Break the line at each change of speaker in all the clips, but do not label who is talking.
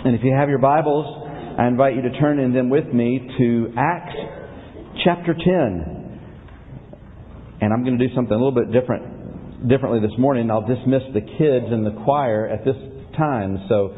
And if you have your Bibles, I invite you to turn in them with me to Acts chapter 10. And I'm going to do something a little bit differently this morning. I'll dismiss the kids and the choir at this time. So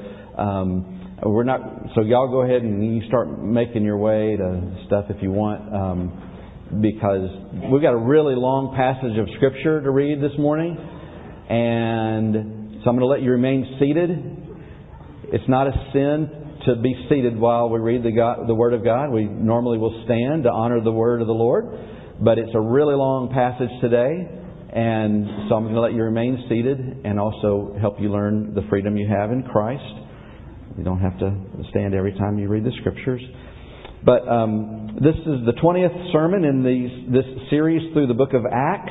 So y'all go ahead and you start making your way to stuff if you want, because we've got a really long passage of Scripture to read this morning, and so I'm going to let you remain seated. It's not a sin to be seated while we read the Word of God. We normally will stand to honor the Word of the Lord, but it's a really long passage today, and so I'm going to let you remain seated and also help you learn the freedom you have in Christ. You don't have to stand every time you read the Scriptures. But this is the 20th sermon in this series through the book of Acts.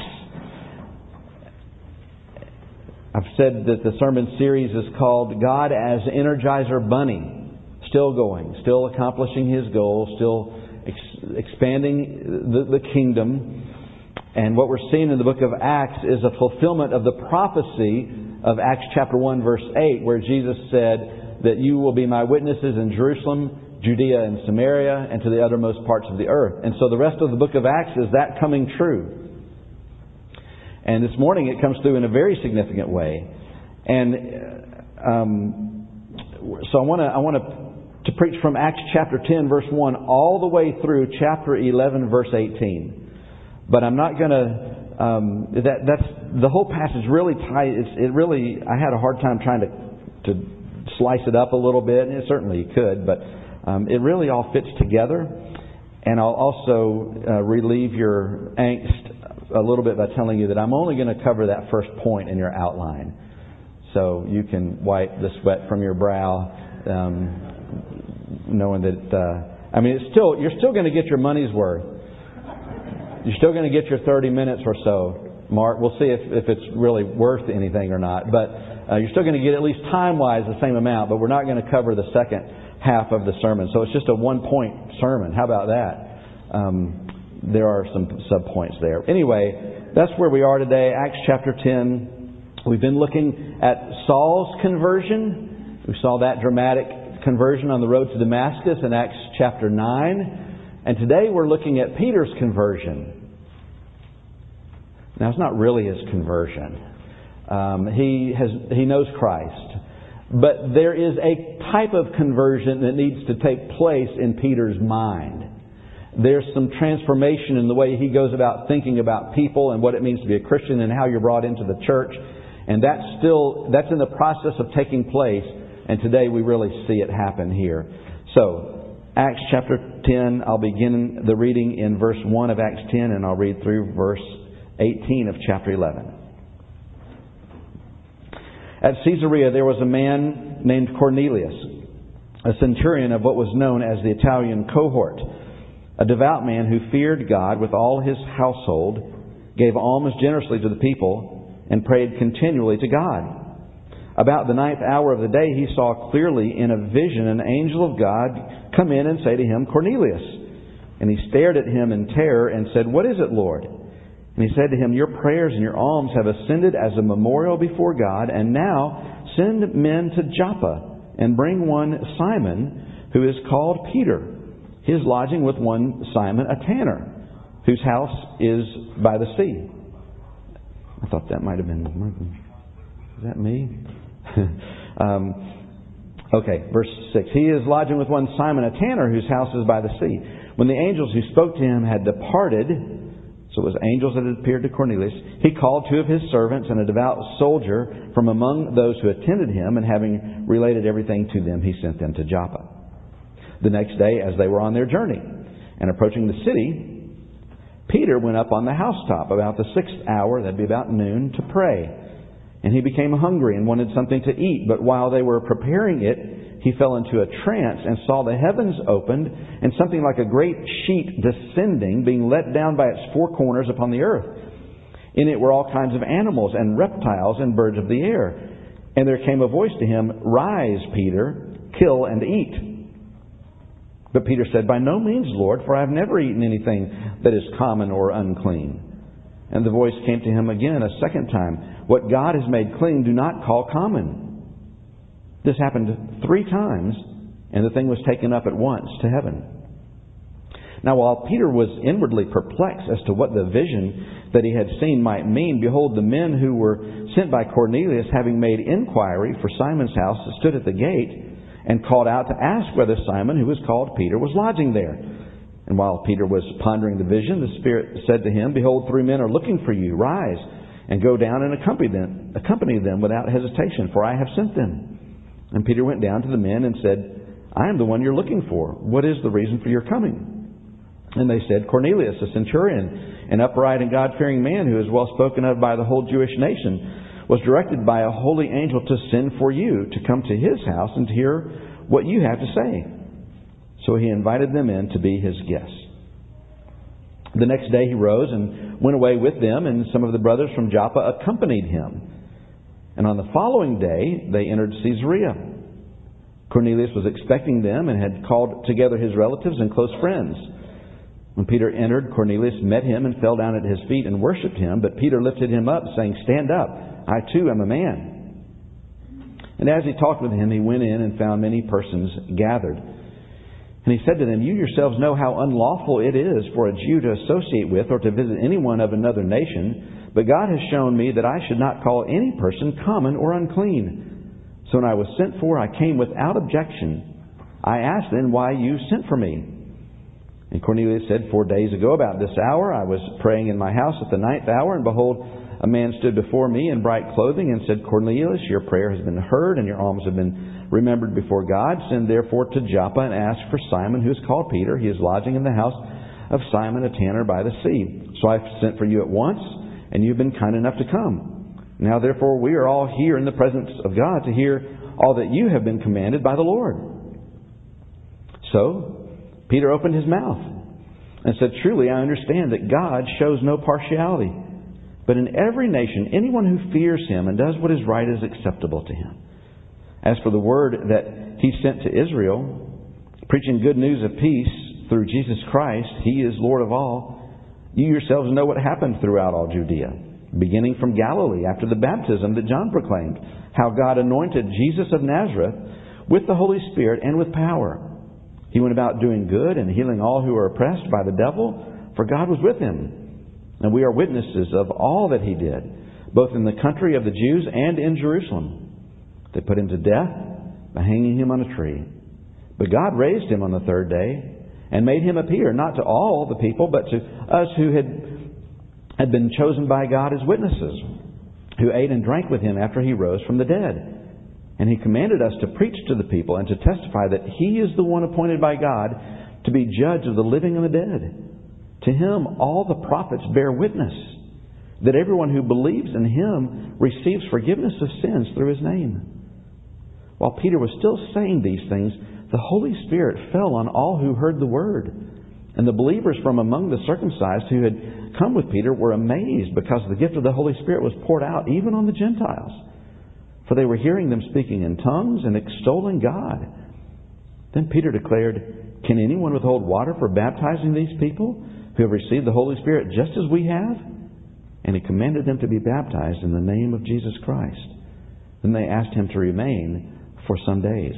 I've said that the sermon series is called God as Energizer Bunny. Still going, still accomplishing His goals, still expanding the kingdom. And what we're seeing in the book of Acts is a fulfillment of the prophecy of Acts chapter 1 verse 8, where Jesus said that you will be my witnesses in Jerusalem, Judea and Samaria, and to the uttermost parts of the earth. And so the rest of the book of Acts is that coming true. And this morning it comes through in a very significant way. And so I want to preach from Acts chapter 10 verse 1 all the way through chapter 11 verse 18. But I'm not going to... that's the whole passage really tight. I had a hard time trying to slice it up a little bit, and certainly you could, but it really all fits together. And I'll also relieve your angst a little bit by telling you that I'm only going to cover that first point in your outline, so you can wipe the sweat from your brow, knowing that you're still going to get your money's worth. You're still going to get your 30 minutes or so. Mark, we'll see if it's really worth anything or not, but you're still going to get at least time-wise the same amount, but we're not going to cover the second half of the sermon. So it's just a one-point sermon. How about that? There are some sub-points there. Anyway, that's where we are today, Acts chapter 10. We've been looking at Saul's conversion. We saw that dramatic conversion on the road to Damascus in Acts chapter 9. And today we're looking at Peter's conversion. Now, it's not really his conversion. He knows Christ. But there is a type of conversion that needs to take place in Peter's mind. There's some transformation in the way he goes about thinking about people and what it means to be a Christian and how you're brought into the church. And that's in the process of taking place. And today we really see it happen here. So, Acts chapter 10, I'll begin the reading in verse 1 of Acts 10, and I'll read through verse 18 of chapter 11. At Caesarea there was a man named Cornelius, a centurion of what was known as the Italian cohort, a devout man who feared God with all his household, gave alms generously to the people, and prayed continually to God. About the 9th hour of the day he saw clearly in a vision an angel of God come in and say to him, Cornelius. And he stared at him in terror and said, What is it, Lord? And he said to him, Your prayers and your alms have ascended as a memorial before God, and now send men to Joppa and bring one Simon, who is called Peter. He is lodging with one Simon, a tanner, whose house is by the sea. I thought that might have been... Is that me? Okay, verse 6. He is lodging with one Simon, a tanner, whose house is by the sea. When the angels who spoke to him had departed, so it was angels that had appeared to Cornelius, he called 2 of his servants and a devout soldier from among those who attended him, and having related everything to them, he sent them to Joppa. The next day, as they were on their journey and approaching the city, Peter went up on the housetop about the 6th hour, that'd be about noon, to pray. And he became hungry and wanted something to eat. But while they were preparing it, he fell into a trance and saw the heavens opened and something like a great sheet descending, being let down by its 4 corners upon the earth. In it were all kinds of animals and reptiles and birds of the air. And there came a voice to him, Rise, Peter, kill and eat. But Peter said, By no means, Lord, for I have never eaten anything that is common or unclean. And the voice came to him again a second time, What God has made clean, do not call common. This happened 3 times, and the thing was taken up at once to heaven. Now while Peter was inwardly perplexed as to what the vision that he had seen might mean, behold, the men who were sent by Cornelius, having made inquiry for Simon's house, stood at the gate and called out to ask whether Simon, who was called Peter, was lodging there. And while Peter was pondering the vision, the Spirit said to him, Behold, 3 men are looking for you. Rise and go down and accompany them without hesitation, for I have sent them. And Peter went down to the men and said, I am the one you're looking for. What is the reason for your coming? And they said, Cornelius, a centurion, an upright and God-fearing man who is well spoken of by the whole Jewish nation, was directed by a holy angel to send for you to come to his house and to hear what you have to say. So he invited them in to be his guests. The next day he rose and went away with them, and some of the brothers from Joppa accompanied him. And on the following day they entered Caesarea. Cornelius was expecting them and had called together his relatives and close friends. When Peter entered, Cornelius met him and fell down at his feet and worshipped him. But Peter lifted him up, saying, Stand up, I too am a man. And as he talked with him, he went in and found many persons gathered. And he said to them, You yourselves know how unlawful it is for a Jew to associate with or to visit anyone of another nation. But God has shown me that I should not call any person common or unclean. So when I was sent for, I came without objection. I asked then why you sent for me. And Cornelius said, 4 days ago, about this hour, I was praying in my house at the 9th hour, and behold, a man stood before me in bright clothing and said, Cornelius, your prayer has been heard, and your alms have been remembered before God. Send therefore to Joppa and ask for Simon, who is called Peter. He is lodging in the house of Simon, a tanner by the sea. So I sent for you at once, and you've been kind enough to come. Now therefore we are all here in the presence of God to hear all that you have been commanded by the Lord. So Peter opened his mouth and said, Truly I understand that God shows no partiality, but in every nation anyone who fears him and does what is right is acceptable to him. As for the word that he sent to Israel, preaching good news of peace through Jesus Christ, he is Lord of all, you yourselves know what happened throughout all Judea, beginning from Galilee after the baptism that John proclaimed, how God anointed Jesus of Nazareth with the Holy Spirit and with power. He went about doing good and healing all who were oppressed by the devil, for God was with him. And we are witnesses of all that he did, both in the country of the Jews and in Jerusalem. They put him to death by hanging him on a tree. But God raised him on the 3rd day and made him appear, not to all the people, but to us who had been chosen by God as witnesses, who ate and drank with him after he rose from the dead. And he commanded us to preach to the people and to testify that he is the one appointed by God to be judge of the living and the dead. To him all the prophets bear witness that everyone who believes in him receives forgiveness of sins through his name. While Peter was still saying these things, the Holy Spirit fell on all who heard the word. And the believers from among the circumcised who had come with Peter were amazed because the gift of the Holy Spirit was poured out even on the Gentiles. For they were hearing them speaking in tongues and extolling God. Then Peter declared, Can anyone withhold water for baptizing these people who have received the Holy Spirit just as we have? And he commanded them to be baptized in the name of Jesus Christ. Then they asked him to remain for some days.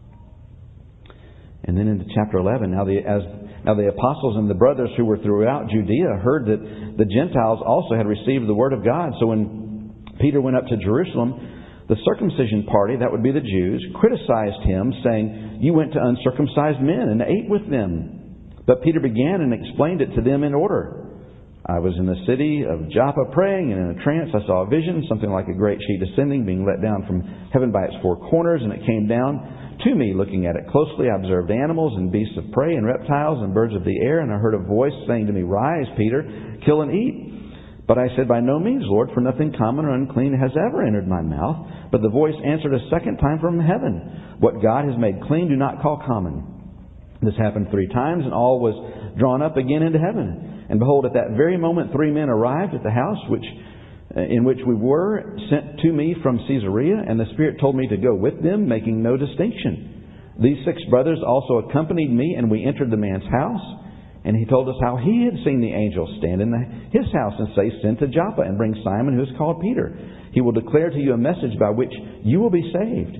And then into chapter 11, now the apostles and the brothers who were throughout Judea heard that the Gentiles also had received the word of God. So when Peter went up to Jerusalem, the circumcision party, that would be the Jews, criticized him, saying, You went to uncircumcised men and ate with them. But Peter began and explained it to them in order. I was in the city of Joppa praying, and in a trance I saw a vision, something like a great sheet descending, being let down from heaven by its 4 corners, and it came down to me. Looking at it closely, I observed animals and beasts of prey and reptiles and birds of the air, and I heard a voice saying to me, Rise, Peter, kill and eat. But I said, By no means, Lord, for nothing common or unclean has ever entered my mouth. But the voice answered a second time from heaven, What God has made clean, do not call common. This happened 3 times, and all was drawn up again into heaven. And behold, at that very moment 3 men arrived at the house in which we were, sent to me from Caesarea, and the Spirit told me to go with them, making no distinction. These 6 brothers also accompanied me, and we entered the man's house. And he told us how he had seen the angel stand in his house and say, Send to Joppa and bring Simon, who is called Peter. He will declare to you a message by which you will be saved.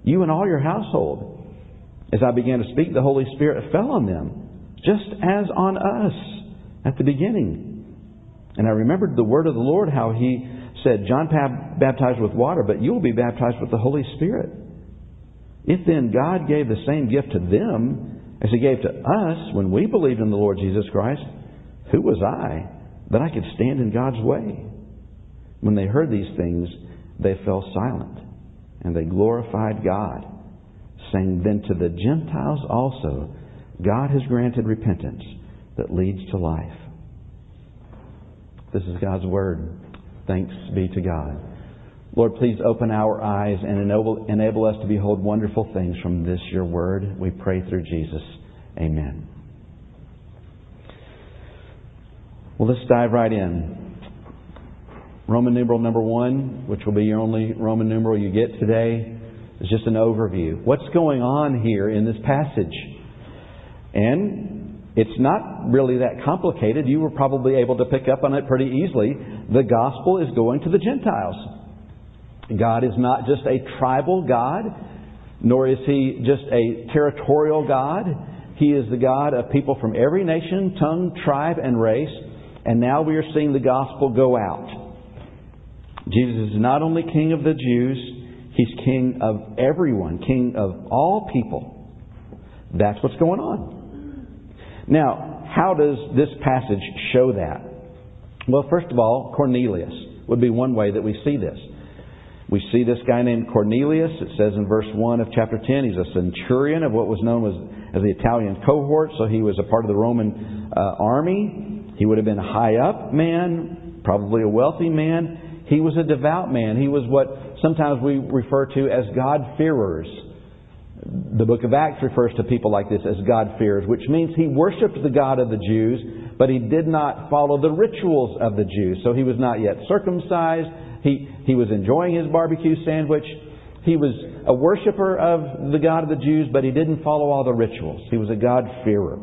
you and all your household." As I began to speak, the Holy Spirit fell on them, just as on us at the beginning. And I remembered the word of the Lord, how He said, "John baptized with water, but you will be baptized with the Holy Spirit." If then God gave the same gift to them as He gave to us when we believed in the Lord Jesus Christ, who was I that I could stand in God's way? When they heard these things, they fell silent, and they glorified God, saying, "Then to the Gentiles also God has granted repentance that leads to life." This is God's Word. Thanks be to God. Lord, please open our eyes and enable us to behold wonderful things from this, Your Word. We pray through Jesus. Amen. Well, let's dive right in. Roman numeral number 1, which will be your only Roman numeral you get today, is just an overview. What's going on here in this passage? And it's not really that complicated. You were probably able to pick up on it pretty easily. The gospel is going to the Gentiles. God is not just a tribal God, nor is He just a territorial God. He is the God of people from every nation, tongue, tribe, and race. And now we are seeing the gospel go out. Jesus is not only King of the Jews, He's King of everyone, King of all people. That's what's going on. Now, how does this passage show that? Well, first of all, Cornelius would be one way that we see this. We see this guy named Cornelius. It says in verse 1 of chapter 10, he's a centurion of what was known as the Italian cohort. So he was a part of the Roman army. He would have been a high up man, probably a wealthy man. He was a devout man. He was what sometimes we refer to as God-fearers. The book of Acts refers to people like this as God-fearers, which means he worshipped the God of the Jews, but he did not follow the rituals of the Jews. So he was not yet circumcised. He was enjoying his barbecue sandwich. He was a worshiper of the God of the Jews, but he didn't follow all the rituals. He was a God-fearer.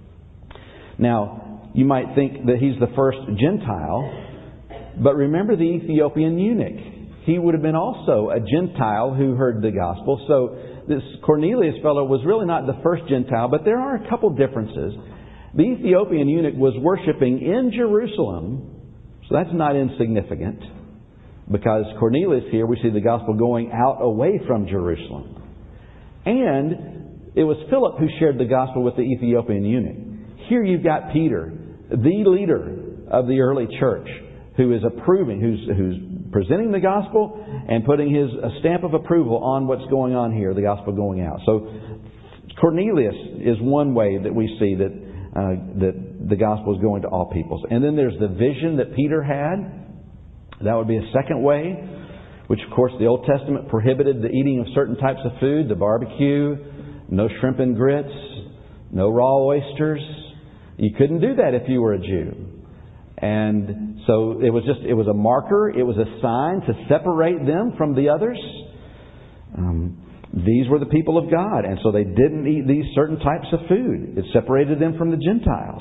Now, you might think that he's the first Gentile, but remember the Ethiopian eunuch. He would have been also a Gentile who heard the gospel. So this Cornelius fellow was really not the first Gentile, but there are a couple differences. The Ethiopian eunuch was worshiping in Jerusalem, so that's not insignificant, because Cornelius here, we see the gospel going out away from Jerusalem. And it was Philip who shared the gospel with the Ethiopian eunuch. Here you've got Peter, the leader of the early church, who is approving, who's presenting the gospel and putting his stamp of approval on what's going on here, the gospel going out. So Cornelius is one way that we see that the gospel is going to all peoples. And then there's the vision that Peter had. That would be a second way, which of course the Old Testament prohibited the eating of certain types of food, the barbecue, no shrimp and grits, no raw oysters. You couldn't do that if you were a Jew. And so it was a marker, it was a sign to separate them from the others. These were the people of God, and so they didn't eat these certain types of food. It separated them from the Gentiles.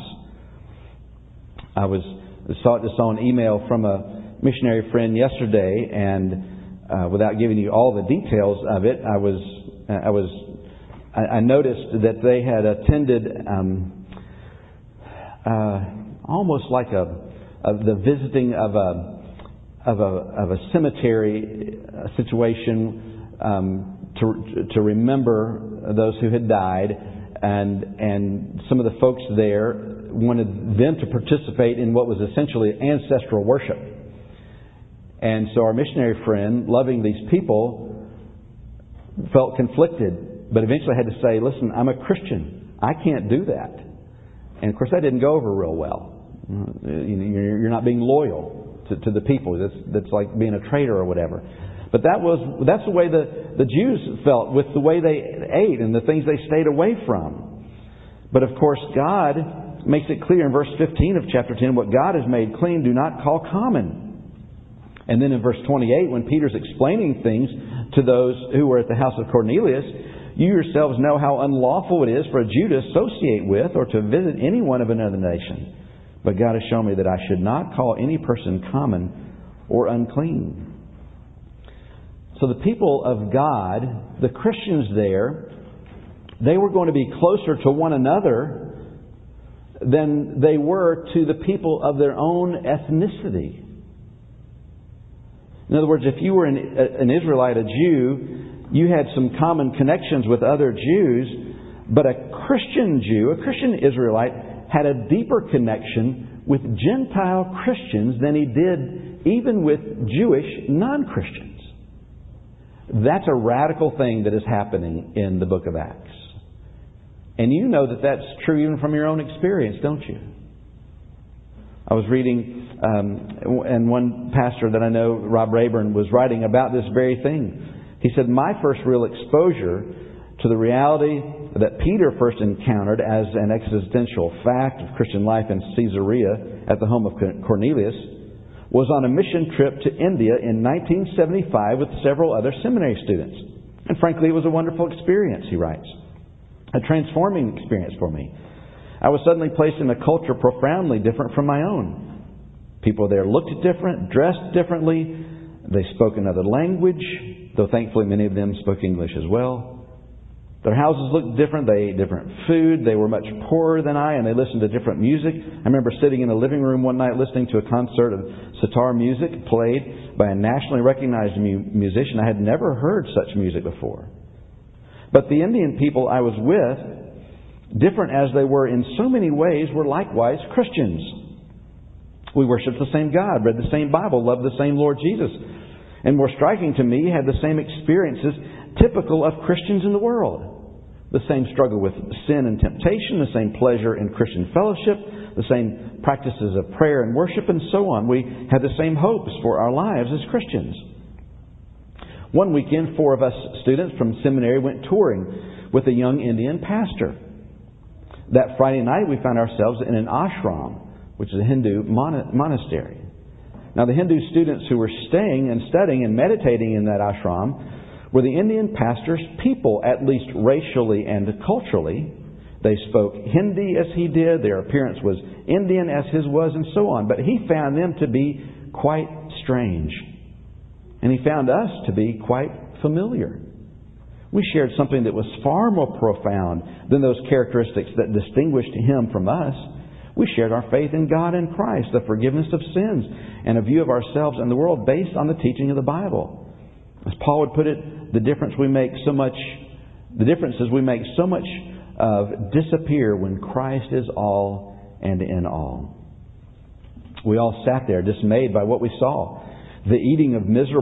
I saw an email from a missionary friend yesterday, and without giving you all the details of it, I noticed that they had attended almost like the visiting of a cemetery situation to remember those who had died, and some of the folks there wanted them to participate in what was essentially ancestral worship. And so our missionary friend, loving these people, felt conflicted, but eventually had to say, "Listen, I'm a Christian. I can't do that." And of course that didn't go over real well. You're not being loyal to the people. That's like being a traitor or whatever. But that's the way the Jews felt with the way they ate and the things they stayed away from. But of course God makes it clear in verse 15 of chapter 10, what God has made clean, do not call common. And then in verse 28, when Peter's explaining things to those who were at the house of Cornelius, you yourselves know how unlawful it is for a Jew to associate with or to visit anyone of another nation. But God has shown me that I should not call any person common or unclean. So the people of God, the Christians there, they were going to be closer to one another than they were to the people of their own ethnicity. In other words, if you were an Israelite, a Jew, you had some common connections with other Jews, but a Christian Jew, a Christian Israelite, had a deeper connection with Gentile Christians than he did even with Jewish non-Christians. That's a radical thing that is happening in the book of Acts. And you know that that's true even from your own experience, don't you? I was reading, and one pastor that I know, Rob Rayburn, was writing about this very thing. He said, my first real exposure to the reality that Peter first encountered as an existential fact of Christian life in Caesarea at the home of Cornelius was on a mission trip to India in 1975 with several other seminary students. And frankly, it was a wonderful experience, he writes. A transforming experience for me. I was suddenly placed in a culture profoundly different from my own. People there looked different, dressed differently. They spoke another language, though thankfully many of them spoke English as well. Their houses looked different. They ate different food. They were much poorer than I, and they listened to different music. I remember sitting in a living room one night listening to a concert of sitar music played by a nationally recognized musician. I had never heard such music before. But the Indian people I was with, different as they were in so many ways, were likewise Christians. We worshiped the same God, read the same Bible, loved the same Lord Jesus. And more striking to me, had the same experiences typical of Christians in the world. The same struggle with sin and temptation, the same pleasure in Christian fellowship, the same practices of prayer and worship, and so on. We had the same hopes for our lives as Christians. One weekend, 4 of us students from seminary went touring with a young Indian pastor. That Friday night, we found ourselves in an ashram, which is a Hindu monastery. Now, the Hindu students who were staying and studying and meditating in that ashram were the Indian pastor's people, at least racially and culturally. They spoke Hindi as he did. Their appearance was Indian as his was, and so on. But he found them to be quite strange. And he found us to be quite familiar. We shared something that was far more profound than those characteristics that distinguished him from us. We shared our faith in God and Christ, the forgiveness of sins, and a view of ourselves and the world based on the teaching of the Bible. As Paul would put it, the differences we make so much of disappear when Christ is all and in all. We all sat there dismayed by what we saw. The eating of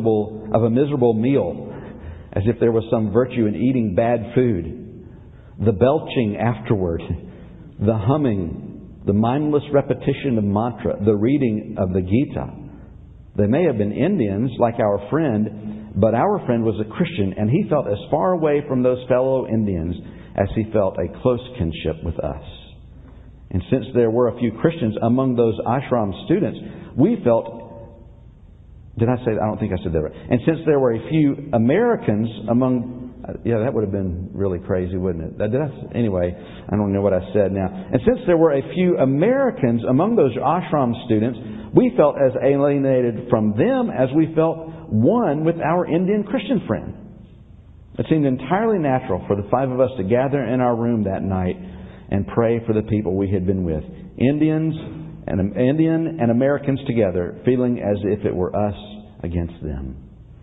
a miserable meal, as if there was some virtue in eating bad food. The belching afterward. The humming. The mindless repetition of mantra. The reading of the Gita. They may have been Indians like our friend, but our friend was a Christian, and he felt as far away from those fellow Indians as he felt a close kinship with us. And since there were a few Christians among those ashram students, we felt... Did I say that? I don't think I said that right. And since there were a few Americans among... Yeah, that would have been really crazy, wouldn't it? Anyway, I don't know what I said now. And since there were a few Americans among those ashram students, we felt as alienated from them as we felt one with our Indian Christian friend. It seemed entirely natural for the 5 of us to gather in our room that night and pray for the people we had been with. Indian and Americans together, feeling as if it were us against them.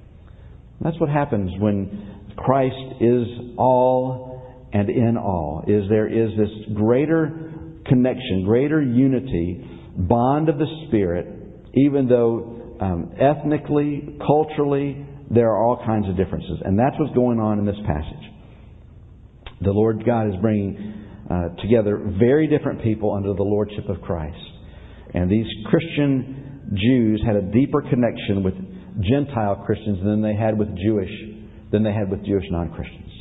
That's what happens when Christ is all and in all. There is this greater connection, greater unity, bond of the Spirit, even though ethnically, culturally, there are all kinds of differences. And that's what's going on in this passage. The Lord God is bringing together very different people under the lordship of Christ. And these Christian Jews had a deeper connection with Gentile Christians than they had with Jewish non-Christians.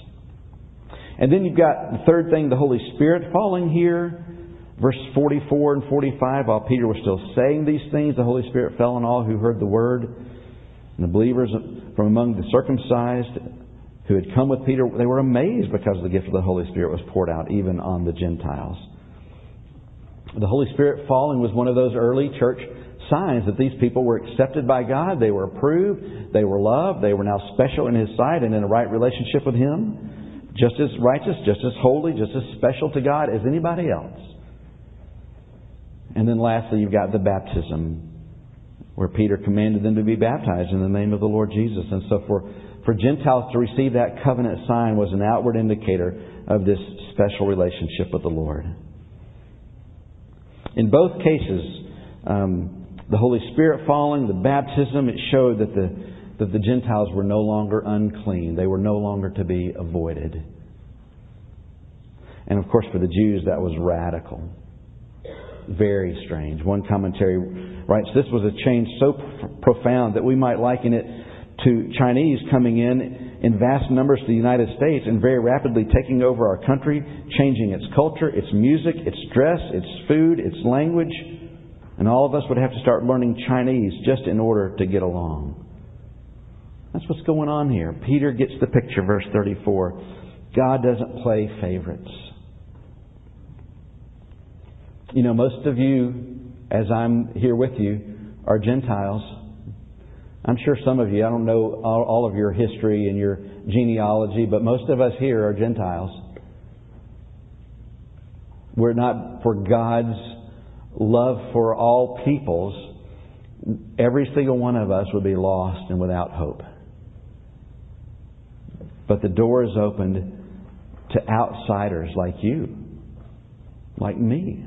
And then you've got the third thing, the Holy Spirit falling here. Verses 44 and 45, while Peter was still saying these things, the Holy Spirit fell on all who heard the word. And the believers from among the circumcised who had come with Peter, they were amazed because the gift of the Holy Spirit was poured out even on the Gentiles. The Holy Spirit falling was one of those early church signs that these people were accepted by God, they were approved, they were loved, they were now special in His sight and in a right relationship with Him, just as righteous, just as holy, just as special to God as anybody else. And then lastly, you've got the baptism, where Peter commanded them to be baptized in the name of the Lord Jesus. And so for Gentiles to receive that covenant sign was an outward indicator of this special relationship with the Lord. In both cases, the Holy Spirit falling, the baptism, it showed that the Gentiles were no longer unclean. They were no longer to be avoided. And of course for the Jews that was radical. Very strange. One commentary writes, this was a change so profound that we might liken it to Chinese coming in vast numbers to the United States and very rapidly taking over our country, changing its culture, its music, its dress, its food, its language. And all of us would have to start learning Chinese just in order to get along. That's what's going on here. Peter gets the picture, verse 34. God doesn't play favorites. You know, most of you, as I'm here with you, are Gentiles. I'm sure some of you, I don't know all of your history and your genealogy, but most of us here are Gentiles. Were it not for God's love for all peoples, every single one of us would be lost and without hope. But the door is opened to outsiders like you, like me.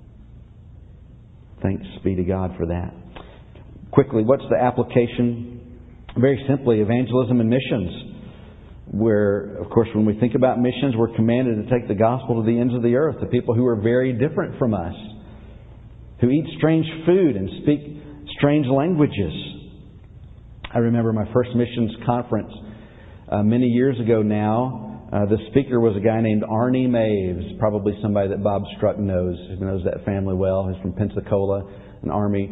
Thanks be to God for that. Quickly, what's the application? Very simply, evangelism and missions. Where, of course, when we think about missions, we're commanded to take the gospel to the ends of the earth, to people who are very different from us, who eat strange food and speak strange languages. I remember my first missions conference many years ago now. The speaker was a guy named Arnie Maves, probably somebody that Bob Struck knows. He knows that family well. He's from Pensacola. He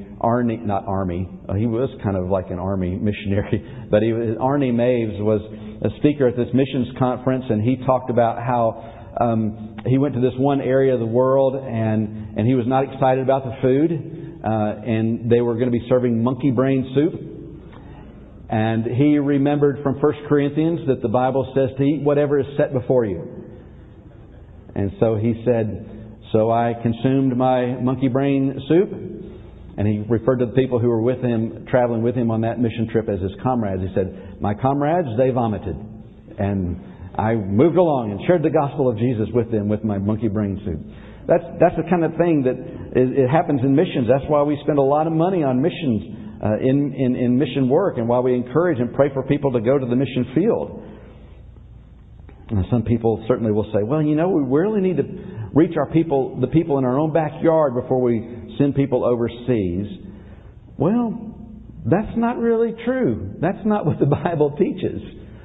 was kind of like an army missionary. But Arnie Maves was a speaker at this missions conference, and he talked about how he went to this one area of the world, and he was not excited about the food, and they were going to be serving monkey brain soup. And he remembered from 1 Corinthians that the Bible says to eat whatever is set before you. And so he said, so I consumed my monkey brain soup. And he referred to the people who were with him, traveling with him on that mission trip as his comrades. He said, my comrades, they vomited. And I moved along and shared the gospel of Jesus with them with my monkey brain soup. That's the kind of thing that it happens in missions. That's why we spend a lot of money on missions. In mission work, and why we encourage and pray for people to go to the mission field. And some people certainly will say, well, you know, we really need to reach the people in our own backyard before we send people overseas. Well, that's not really true. That's not what the Bible teaches.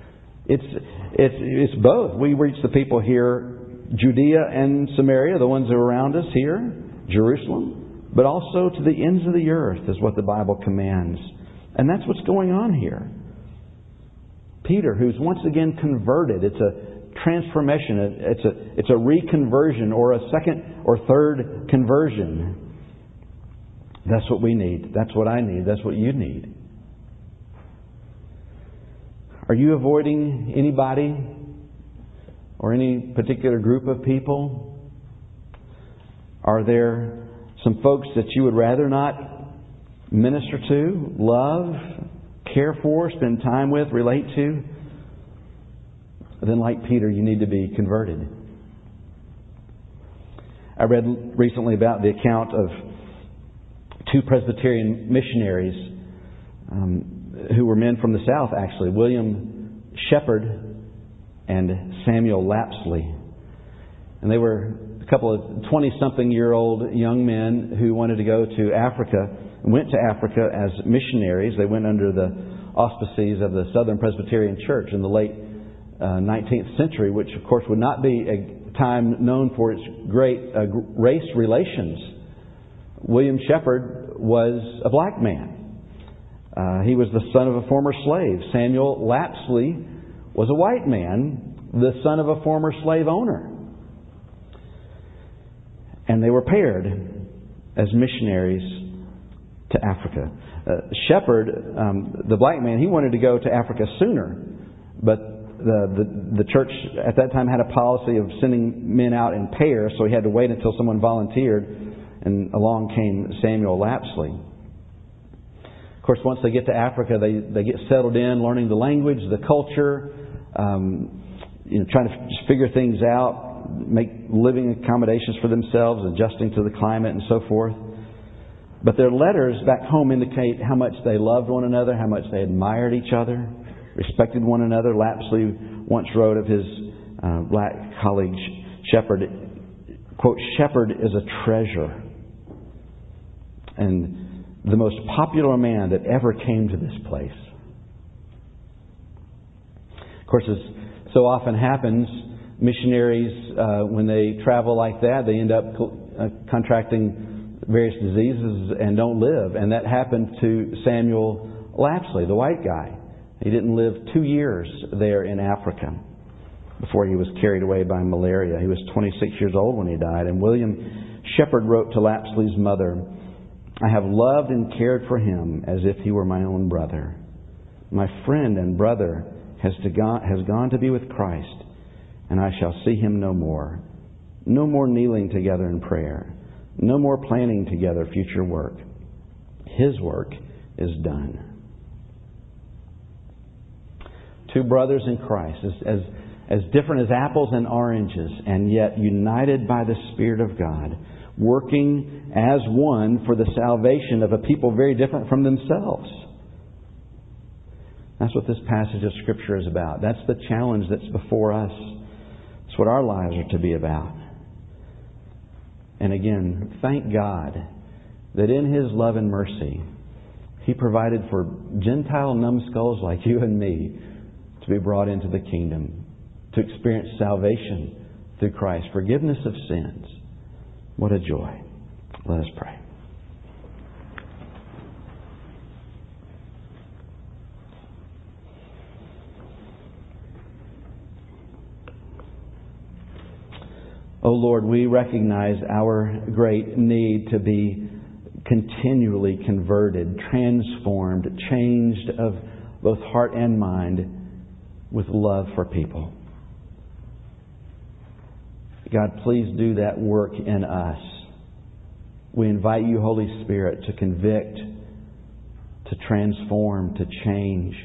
It's both. We reach the people here, Judea and Samaria, the ones that are around us here, Jerusalem, but also to the ends of the earth is what the Bible commands. And that's what's going on here. Peter, who's once again converted, it's a transformation, it's a reconversion or a second or third conversion. That's what we need. That's what I need. That's what you need. Are you avoiding anybody or any particular group of people? Are there some folks that you would rather not minister to, love, care for, spend time with, relate to? Then, like Peter, you need to be converted. I read recently about the account of two Presbyterian missionaries who were men from the South, actually, William Shepherd and Samuel Lapsley. And they were a couple of 20-something-year-old young men who wanted to go to Africa, went to Africa as missionaries. They went under the auspices of the Southern Presbyterian Church in the late 19th century, which, of course, would not be a time known for its great race relations. William Shepherd was a black man. He was the son of a former slave. Samuel Lapsley was a white man, the son of a former slave owner. And they were paired as missionaries to Africa. Shepherd, the black man, he wanted to go to Africa sooner, but the church at that time had a policy of sending men out in pairs, so he had to wait until someone volunteered, and along came Samuel Lapsley. Of course, once they get to Africa, they get settled in, learning the language, the culture, trying to just figure things out, make living accommodations for themselves, adjusting to the climate and so forth. But their letters back home indicate how much they loved one another, how much they admired each other, respected one another. Lapsley once wrote of his black colleague Shepherd, quote, "Shepherd is a treasure and the most popular man that ever came to this place." Of course, as so often happens, missionaries, when they travel like that, they end up contracting various diseases and don't live. And that happened to Samuel Lapsley, the white guy. He didn't live 2 years there in Africa before he was carried away by malaria. He was 26 years old when he died. And William Shepherd wrote to Lapsley's mother, "I have loved and cared for him as if he were my own brother. My friend and brother has gone to be with Christ, and I shall see him no more. No more kneeling together in prayer. No more planning together future work. His work is done." Two brothers in Christ, as different as apples and oranges, and yet united by the Spirit of God, working as one for the salvation of a people very different from themselves. That's what this passage of Scripture is about. That's the challenge that's before us. It's what our lives are to be about. And again, thank God that in His love and mercy, He provided for Gentile numbskulls like you and me to be brought into the kingdom, to experience salvation through Christ, forgiveness of sins. What a joy. Let us pray. Oh Lord, we recognize our great need to be continually converted, transformed, changed of both heart and mind with love for people. God, please do that work in us. We invite you, Holy Spirit, to convict, to transform, to change.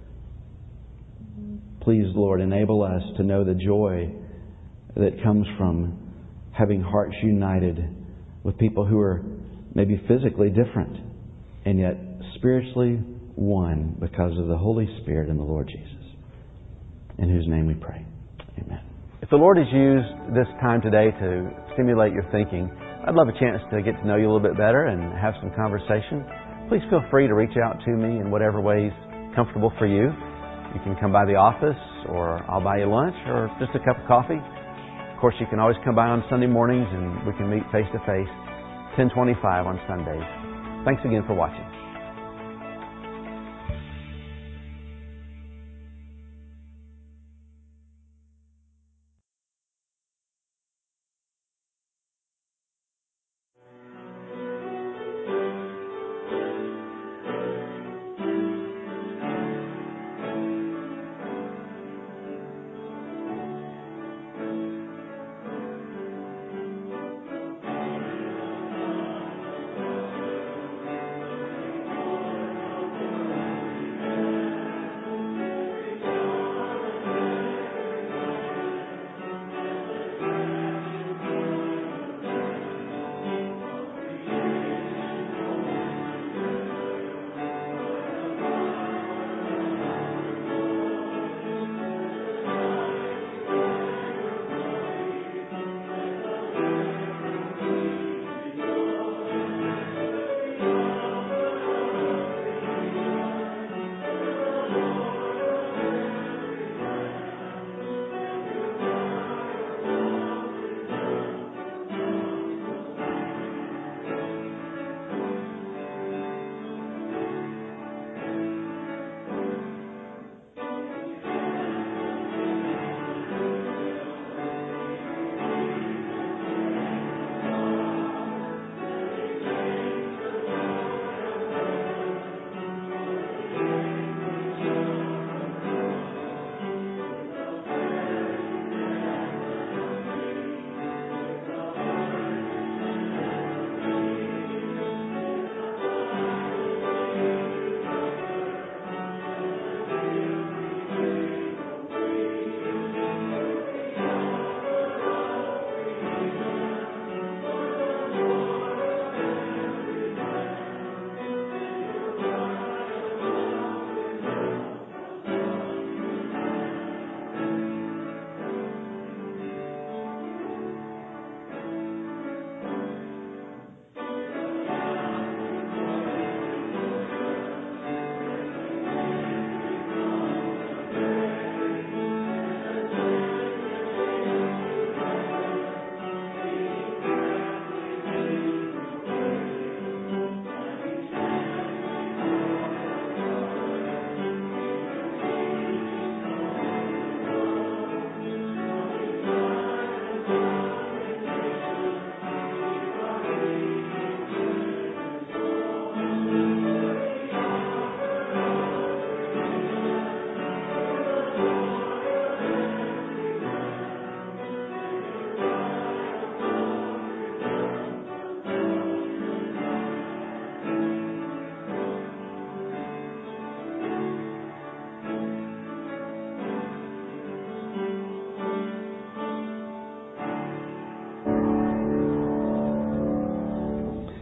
Please, Lord, enable us to know the joy that comes from having hearts united with people who are maybe physically different and yet spiritually one because of the Holy Spirit and the Lord Jesus, in whose name we pray. Amen. If the Lord has used this time today to stimulate your thinking, I'd love a chance to get to know you a little bit better and have some conversation. Please feel free to reach out to me in whatever way is comfortable for you. You can come by the office, or I'll buy you lunch, or just a cup of coffee. Of course, you can always come by on Sunday mornings and we can meet face to face, 10:25 on Sundays. Thanks again for watching.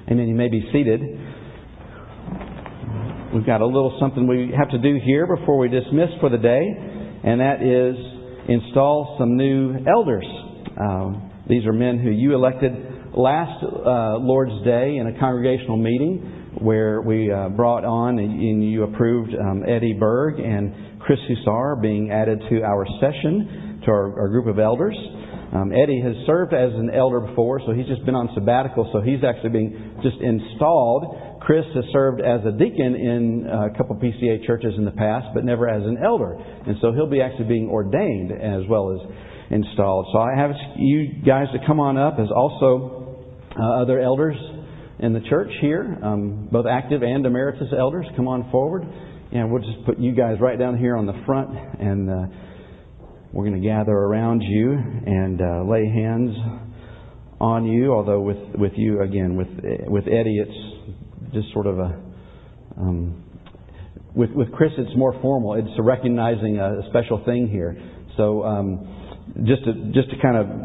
Amen. You may be seated. We've got a little something we have to do here before we dismiss for the day, and that is install some new elders. These are men who you elected last Lord's Day in a congregational meeting where we brought on and you approved Eddie Berg and Chris Hussar being added to our session, to our group of elders. Eddie has served as an elder before, so he's just been on sabbatical, so he's actually being just installed. Chris has served as a deacon in a couple PCA churches in the past, but never as an elder. And so he'll be actually being ordained as well as installed. So I have you guys to come on up as also other elders in the church here, both active and emeritus elders. Come on forward. And we'll just put you guys right down here on the front, and we're going to gather around you and lay hands on you. Although with you, again, with Eddie, it's just sort of a... With Chris, it's more formal. It's recognizing a special thing here. So just to kind of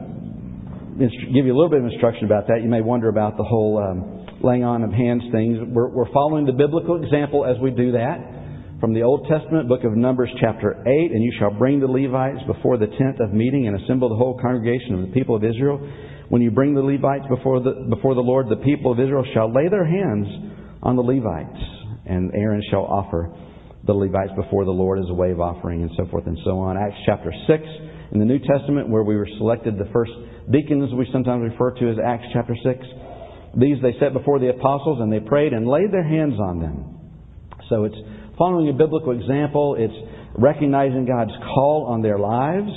give you a little bit of instruction about that, you may wonder about the whole laying on of hands things. We're following the biblical example as we do that. From the Old Testament, book of Numbers, chapter 8, and you shall bring the Levites before the tent of meeting and assemble the whole congregation of the people of Israel. When you bring the Levites before the Lord, the people of Israel shall lay their hands on the Levites, and Aaron shall offer the Levites before the Lord as a wave offering, and so forth and so on. Acts chapter 6, in the New Testament, where we were selected the first deacons, we sometimes refer to as Acts chapter 6. These they set before the apostles, and they prayed and laid their hands on them. So it's following a biblical example. It's recognizing God's call on their lives,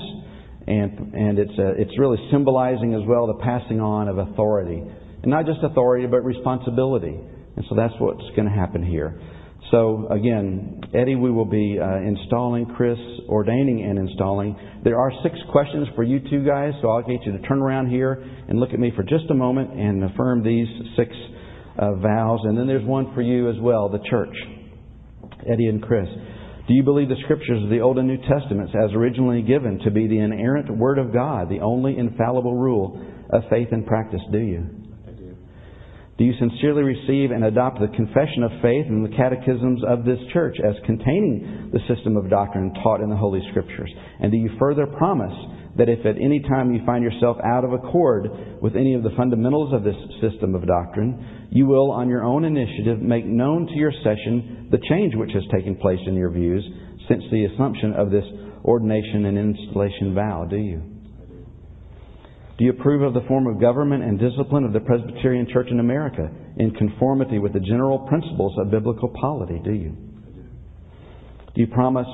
and it's really symbolizing as well the passing on of authority, and not just authority but responsibility. And so that's what's going to happen here. So again, Eddie, we will be installing, Chris ordaining and installing. There are 6 questions for you two guys, so I'll get you to turn around here and look at me for just a moment and affirm these 6 vows. And then there's one for you as well, the church. Eddie and Chris, do you believe the Scriptures of the Old and New Testaments as originally given to be the inerrant Word of God, the only infallible rule of faith and practice? Do you?
I do.
Do you sincerely receive and adopt the confession of faith and the catechisms of this church as containing the system of doctrine taught in the Holy Scriptures? And do you further promise that if at any time you find yourself out of accord with any of the fundamentals of this system of doctrine, you will, on your own initiative, make known to your session the change which has taken place in your views since the assumption of this ordination and installation vow? Do you?
I do.
Do you approve of the form of government and discipline of the Presbyterian Church in America in conformity with the general principles of biblical polity? Do you?
I do.
Do you promise...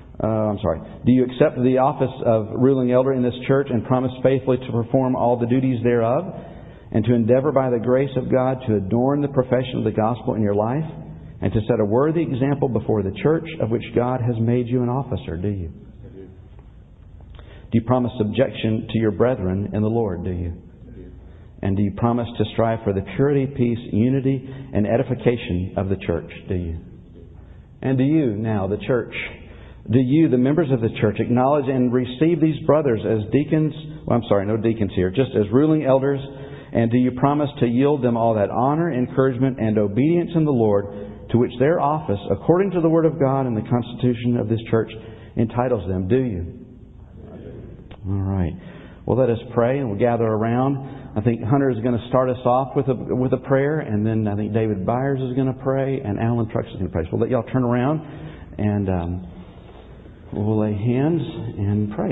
Do you accept the office of ruling elder in this church and promise faithfully to perform all the duties thereof and to endeavor by the grace of God to adorn the profession of the gospel in your life and to set a worthy example before the church of which God has made you an officer? Do you?
I do.
Do you promise subjection to your brethren in the Lord? Do you?
I do.
And do you promise to strive for the purity, peace, unity, and edification of the church? Do you? And do you now, the church? Do you, the members of the church, acknowledge and receive these brothers as deacons? Well, I'm sorry, no deacons here. Just as ruling elders. And do you promise to yield them all that honor, encouragement, and obedience in the Lord to which their office, according to the Word of God and the Constitution of this church, entitles them? Do you? All right. Well, let us pray and we'll gather around. I think Hunter is going to start us off with a prayer, and then I think David Byers is going to pray, and Alan Trucks is going to pray. So we'll let y'all turn around and we'll lay hands and pray.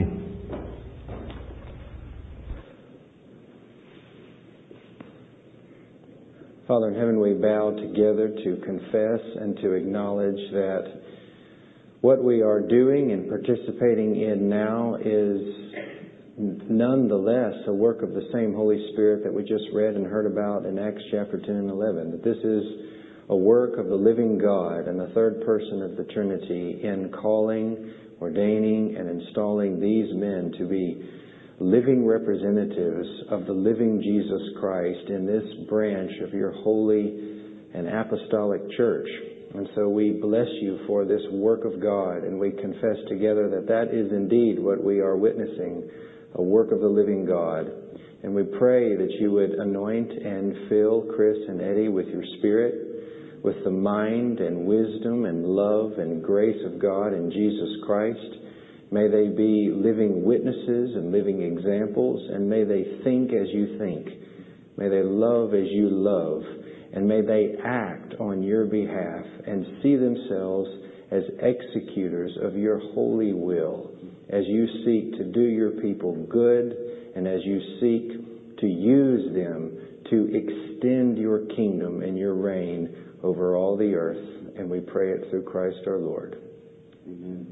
Father in heaven, we bow together to confess and to acknowledge that what we are doing and participating in now is nonetheless a work of the same Holy Spirit that we just read and heard about in Acts chapter 10 and 11. That this is a work of the living God and the third person of the Trinity in calling, ordaining, and installing these men to be living representatives of the living Jesus Christ in this branch of your holy and apostolic church. And so we bless you for this work of God, and we confess together that that is indeed what we are witnessing, a work of the living God. And we pray that you would anoint and fill Chris and Eddie with your Spirit, with the mind and wisdom and love and grace of God in Jesus Christ. May they be living witnesses and living examples, and may they think as you think. May they love as you love, and may they act on your behalf and see themselves as executors of your holy will, as you seek to do your people good, and as you seek to use them to extend your kingdom and your reign over all the earth. And we pray it through Christ our Lord. Amen.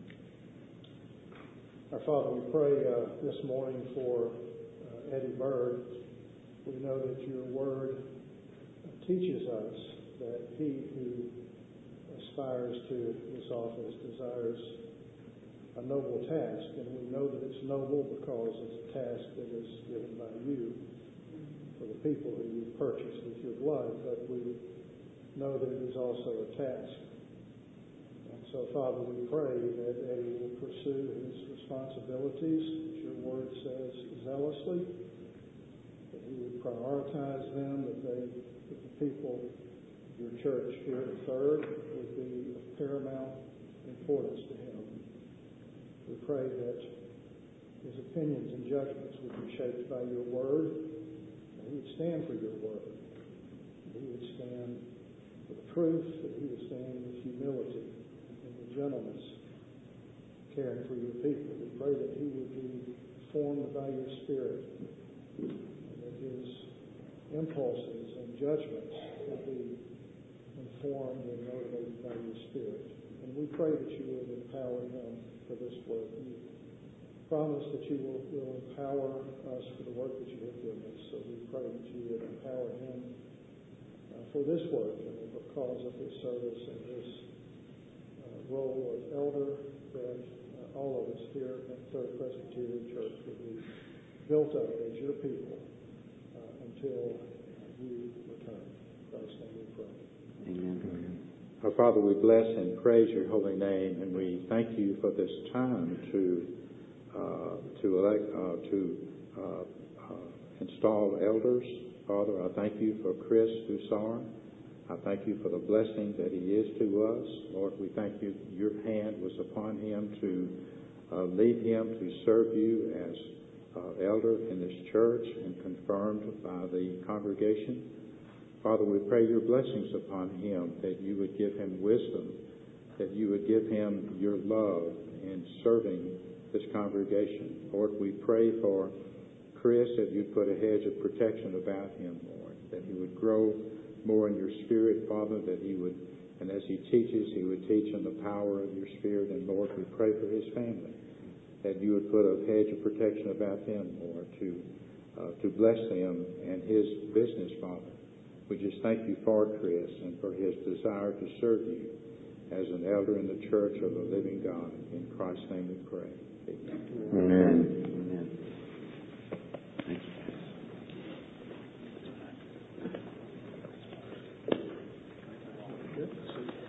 Our Father, we pray this morning for Eddie Berg. We know that your word teaches us that he who aspires to this office desires a noble task, and we know that it's noble because it's a task that is given by you for the people who you purchased with your blood, but we know that it is also a task. And so, Father, we pray that Eddie will pursue his responsibilities, as your word says, zealously, that he would prioritize them, that the people of your church here at Third would be of paramount importance to him. We pray that his opinions and judgments would be shaped by your word, that he would stand for your word, that he would stand for the truth, that he would stand with humility and with gentleness, caring for your people. We pray that he would be formed by your Spirit, and that his impulses and judgments would be informed and motivated by your Spirit. And we pray that you would empower him for this work. You promise that you will empower us for the work that you have given us. So we pray that you would empower him for this work, and because of his service and his role of elder, that all of us here at Third Presbyterian Church would be built up as your people until you return. In Christ's name we pray.
Amen.
Our Father, we bless and praise your holy name, and we thank you for this time to install elders. Father, I thank you for Chris Hussar. I thank you for the blessing that he is to us. Lord, we thank you your hand was upon him to lead him to serve you as elder in this church and confirmed by the congregation. Father, we pray your blessings upon him, that you would give him wisdom, that you would give him your love in serving this congregation. Lord, we pray for Chris, that you'd put a hedge of protection about him, Lord, that he would grow more in your Spirit, Father, that he would, and as he teaches, he would teach in the power of your Spirit. And Lord, we pray for his family, that you would put a hedge of protection about them, Lord, to bless them and his business, Father. We just thank you for Chris and for his desire to serve you as an elder in the church of the living God. In Christ's name we pray. Amen.
Amen. Amen.
Thank you.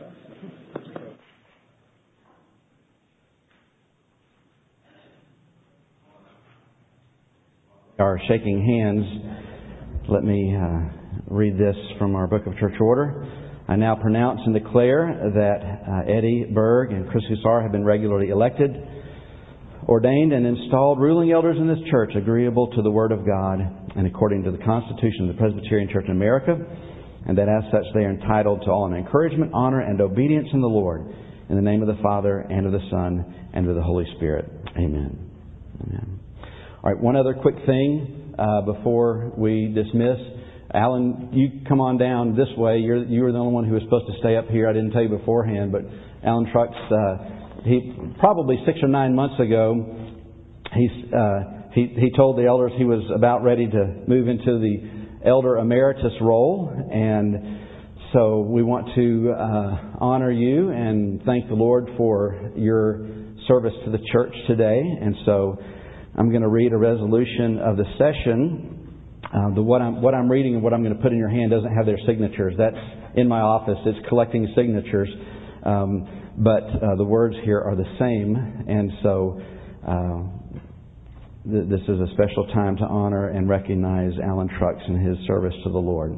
Are shaking hands. Let me read this from our Book of Church Order. I now pronounce and declare that Eddie Berg and Chris Hussar have been regularly elected, ordained, and installed ruling elders in this church, agreeable to the Word of God and according to the Constitution of the Presbyterian Church in America, and that as such they are entitled to all encouragement, honor, and obedience in the Lord, in the name of the Father, and of the Son, and of the Holy Spirit. Amen. Amen. All right, one other quick thing before we dismiss. Alan, you come on down this way. You were the only one who was supposed to stay up here. I didn't tell you beforehand, but Alan Trucks, he probably 6 or 9 months ago, he told the elders he was about ready to move into the elder emeritus role, and so we want to honor you and thank the Lord for your service to the church today. And so I'm going to read a resolution of the session. What I'm reading and what I'm going to put in your hand doesn't have their signatures. That's in my office. It's collecting signatures. But the words here are the same. And so this is a special time to honor and recognize Alan Trucks and his service to the Lord.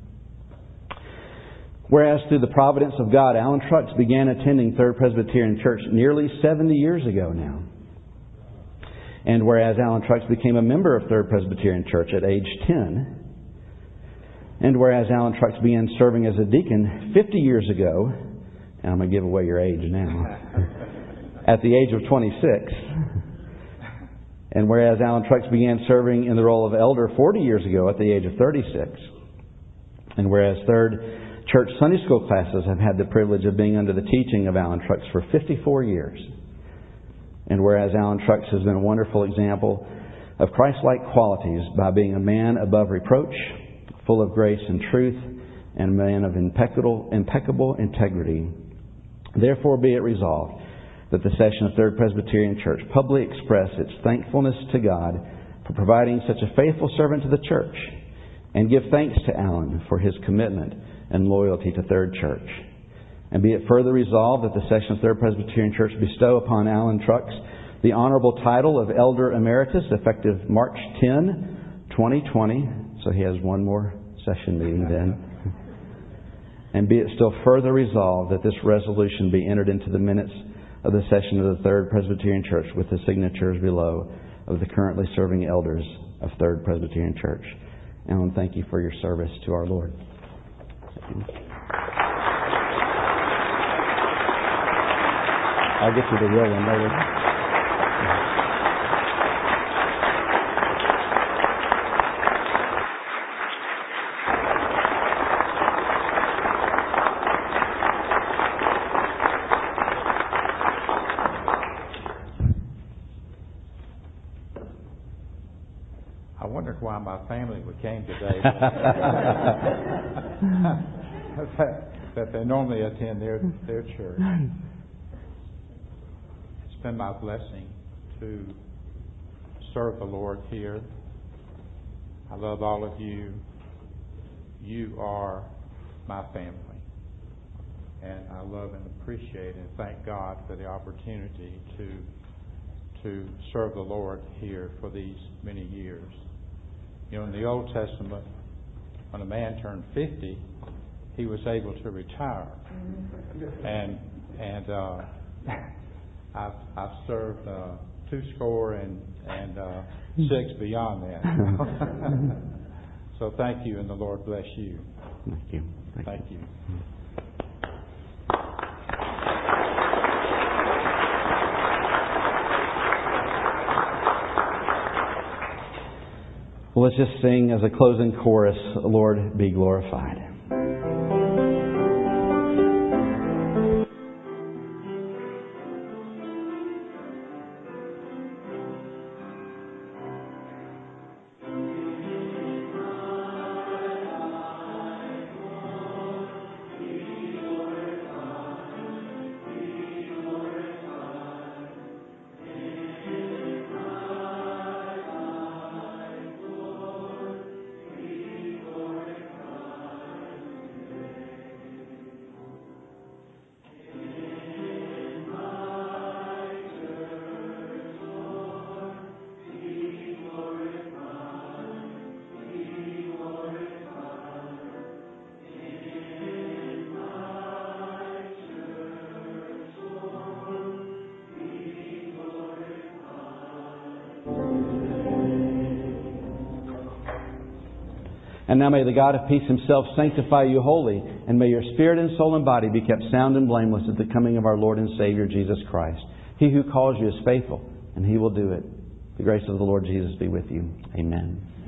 Whereas through the providence of God, Alan Trucks began attending Third Presbyterian Church nearly 70 years ago now. And whereas Alan Trucks became a member of Third Presbyterian Church at age 10, and whereas Alan Trucks began serving as a deacon 50 years ago, and I'm going to give away your age now, at the age of 26, and whereas Alan Trucks began serving in the role of elder 40 years ago at the age of 36, and whereas Third Church Sunday School classes have had the privilege of being under the teaching of Alan Trucks for 54 years, and whereas Alan Trucks has been a wonderful example of Christ-like qualities by being a man above reproach, full of grace and truth, and a man of impeccable integrity, therefore be it resolved that the session of Third Presbyterian Church publicly express its thankfulness to God for providing such a faithful servant to the church, and give thanks to Alan for his commitment and loyalty to Third Church. And be it further resolved that the session of Third Presbyterian Church bestow upon Alan Trucks the honorable title of Elder Emeritus effective March 10, 2020. So he has one more session meeting then. And be it still further resolved that this resolution be entered into the minutes of the session of the Third Presbyterian Church with the signatures below of the currently serving elders of Third Presbyterian Church. Alan, thank you for your service to our Lord. I'll get you the real one later.
I wondered why my family came today. that they normally attend their church. It's been my blessing to serve the Lord here. I love all of you. You are my family. And I love and appreciate and thank God for the opportunity to serve the Lord here for these many years. You know, in the Old Testament, when a man turned 50, he was able to retire. And I've served 80 and 6 beyond that. So thank you, and the Lord bless you.
Thank you.
Thank you.
Well, let's just sing as a closing chorus, Lord, be glorified. And now may the God of peace himself sanctify you wholly, and may your spirit and soul and body be kept sound and blameless at the coming of our Lord and Savior Jesus Christ. He who calls you is faithful, and he will do it. The grace of the Lord Jesus be with you. Amen.